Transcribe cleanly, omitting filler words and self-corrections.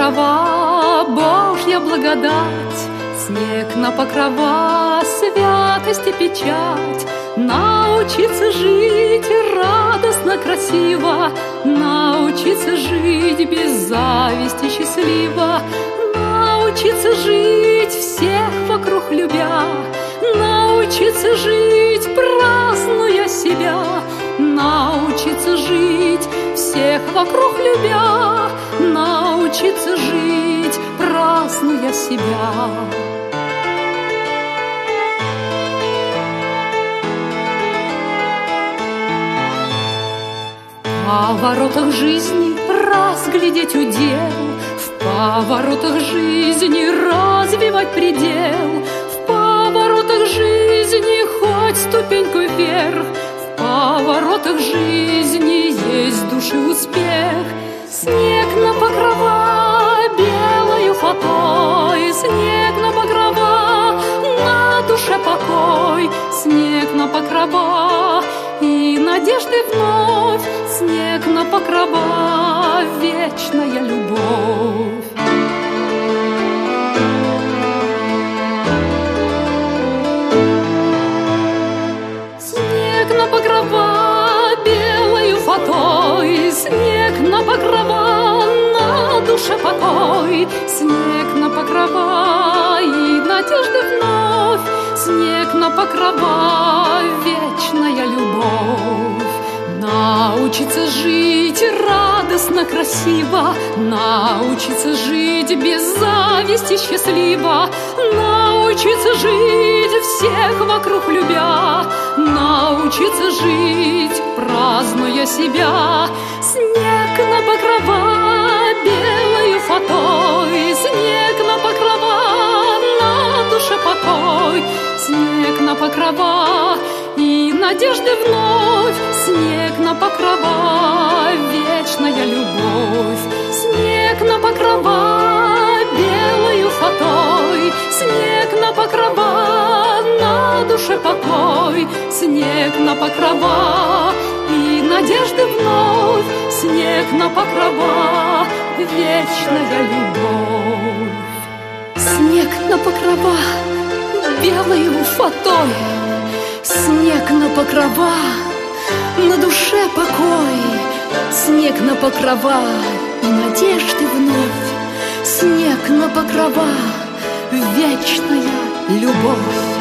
покрова Божья благодать, снег на покрова святость и печать. Научиться жить радостно, красиво, научиться жить без зависти счастливо, научиться жить всех вокруг любя, научиться жить, празднуя себя, научиться жить всех вокруг любя, научиться жить, празднуя себя. В поворотах жизни разглядеть удел, в поворотах жизни развивать предел, в поворотах жизни хоть ступеньку вверх, в поворотах жизни есть души успех. Снег на покрова белою фатой, снег на покрова, на душе покой, снег на покрова и надежды вновь, снег на покрова, вечная любовь. Снег на покрова белою фатой, снег на покрова, на душе покой, снег на покрова и надежды вновь, снег на покрова, вечная любовь. Научиться жить радостно, красиво, научиться жить без зависти счастливо, научиться жить всех вокруг любя, научиться жить, празднуя себя. Снег на покрова белою фатой, снег на покрова, на душе покой, снег на покрова и надежды вновь, снег на покрова, вечная любовь. Снег на покрова белою фатой, снег на покрова, на душе покой, снег на покрова и надежды вновь, снег на покрова, вечная любовь. Снег на покрова белою фатой, снег на покрова, на душе покой, снег на покрова и надежды вновь, снег на покрова, вечная любовь.